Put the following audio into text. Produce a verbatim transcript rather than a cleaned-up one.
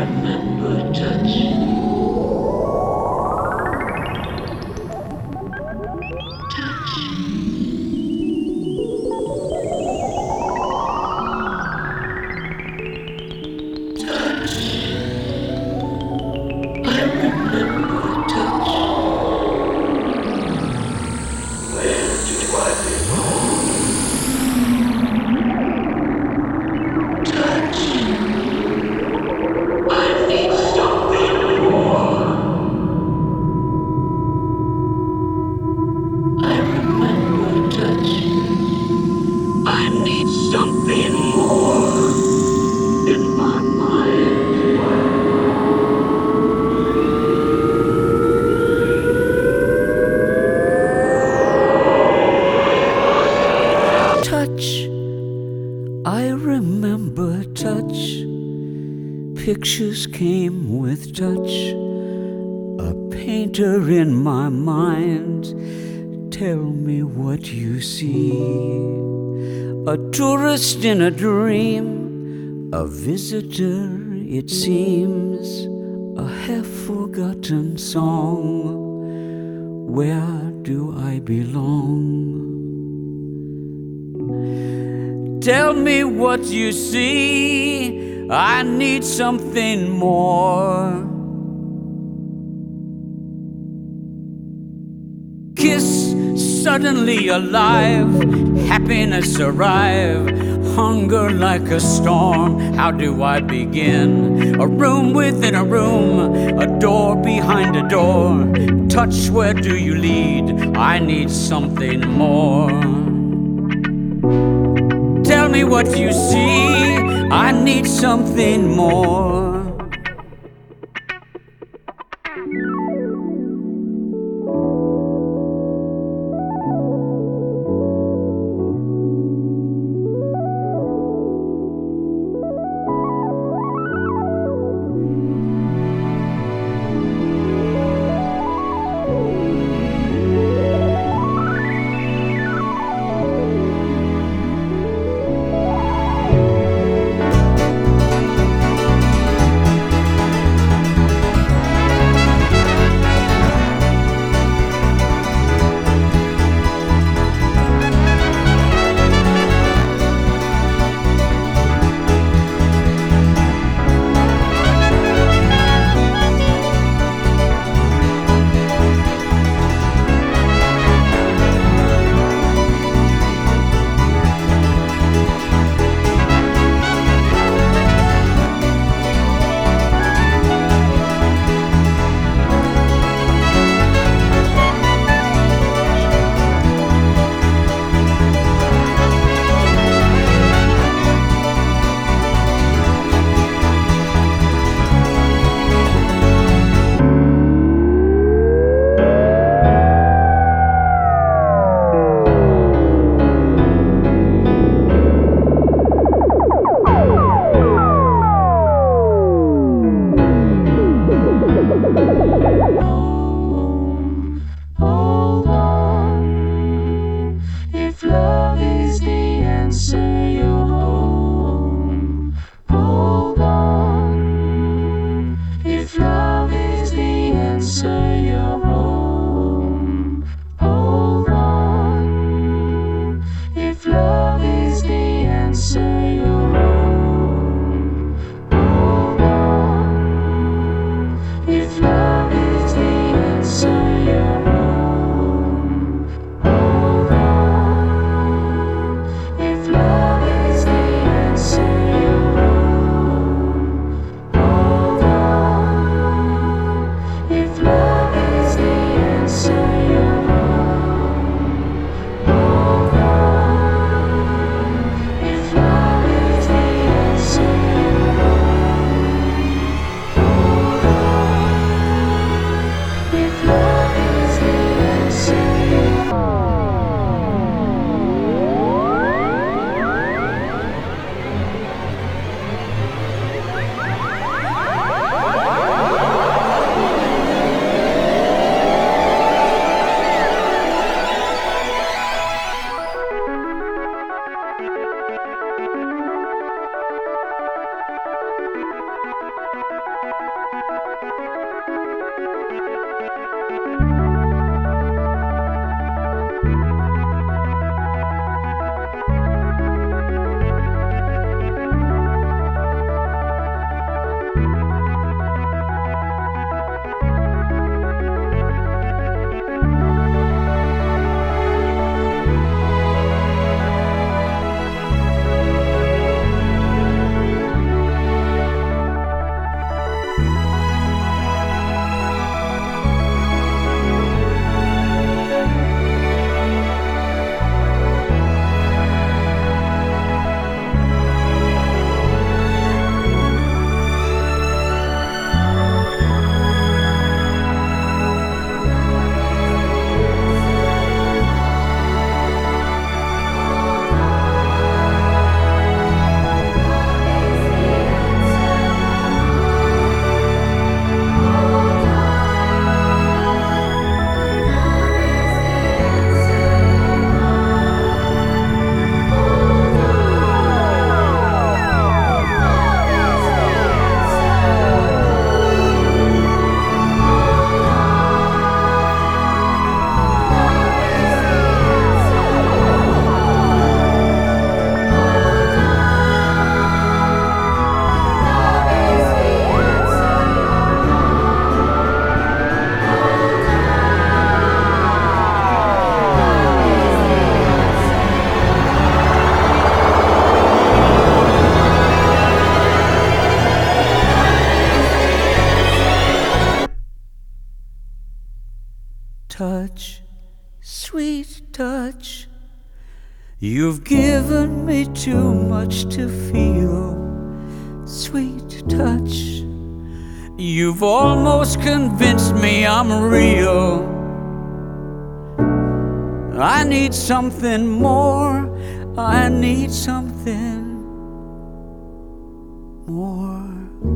remember touch. I remember touch. Where do I belong? Touch. I need something more. I remember touch. I need something more in my mind. Touch, I remember touch. Pictures came with touch. A painter in my mind. Tell me what you see. A tourist in a dream. A visitor, it seems. A half-forgotten song. Where do I belong? Tell me what you see. I need something more. Kiss, suddenly alive. Happiness arrive. Hunger like a storm. How do I begin? A room within a room. A door behind a door. Touch, where do you lead? I need something more. Tell me what you see. I need something more. touch, sweet touch. You've given me too much to feel, sweet touch. You've almost convinced me I'm real. I need something more, I need something more.